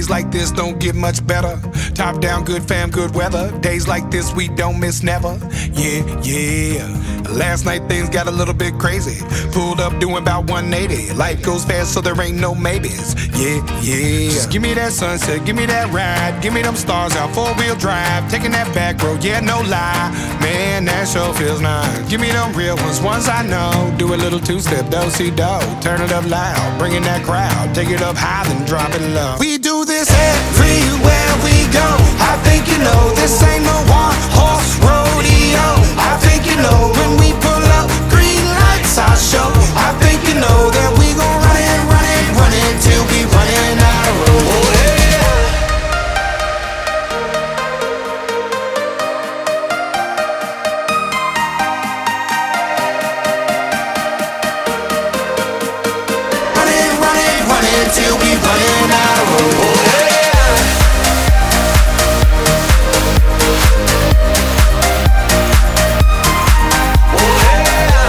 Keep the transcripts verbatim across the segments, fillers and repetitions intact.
Days like this don't get much better. Top down, good fam, good weather. Days like this we don't miss never. Yeah, yeah. Last night things got a little bit crazy. Pulled up doing about one eighty. Life goes fast so there ain't no maybes. Yeah, yeah. Just give me that sunset, give me that ride. Give me them stars out, four-wheel drive. Taking that back road, yeah, no lie. Man, that sure feels nice. Give me them real ones, ones I know. Do a little two-step, do-si-do. Turn it up loud, bring in that crowd. Take it up high, then drop it low. We do this everywhere we go. I think you know this ain't no one-horse rodeo. I think you know when we pull up, green lights our show. I think you know that we gon' run it, run it, run it till we running out of road. Oh, yeah. Till we running out of road. Oh, yeah. Oh, yeah.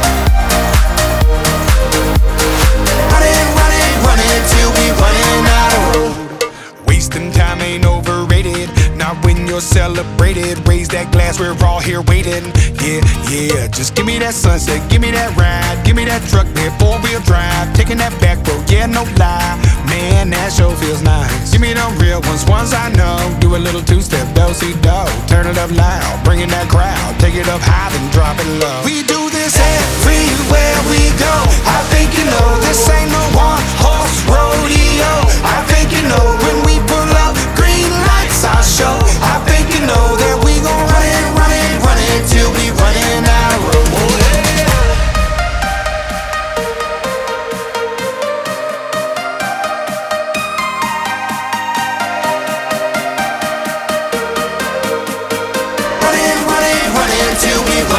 Running, running, running till we running out of road. Wasting time ain't overrated. Not when you're celebrated. Raise that glass, we're all here waiting. Yeah, yeah. Just give me that sunset, give me that ride. Give me that truck, that four-wheel drive. Taking that back road, yeah, no lie. Man, that sure feels nice. Give me them real ones, ones I know. Do a little two-step, do-si-do. Turn it up loud, bring in that crowd. Take it up high, then drop it low. We do this everywhere we go. I think you know this ain't no one-horse rodeo. I think you know when we pull up, green lights our show. I think you know that we gon' run it, run it, run it till we running out of road. Oh, yeah. Till we